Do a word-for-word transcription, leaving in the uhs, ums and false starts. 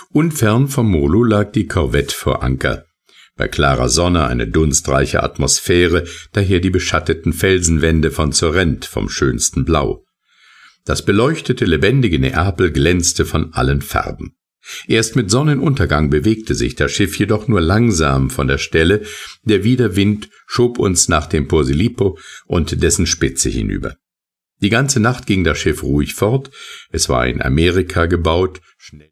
Unfern vom Molo lag die Korvette vor Anker. Bei klarer Sonne eine dunstreiche Atmosphäre, daher die beschatteten Felsenwände von Sorrent vom schönsten Blau. Das beleuchtete, lebendige Neapel glänzte von allen Farben. Erst mit Sonnenuntergang bewegte sich das Schiff jedoch nur langsam von der Stelle, der Widerwind schob uns nach dem Posillipo und dessen Spitze hinüber. Die ganze Nacht ging das Schiff ruhig fort, es war in Amerika gebaut, schnell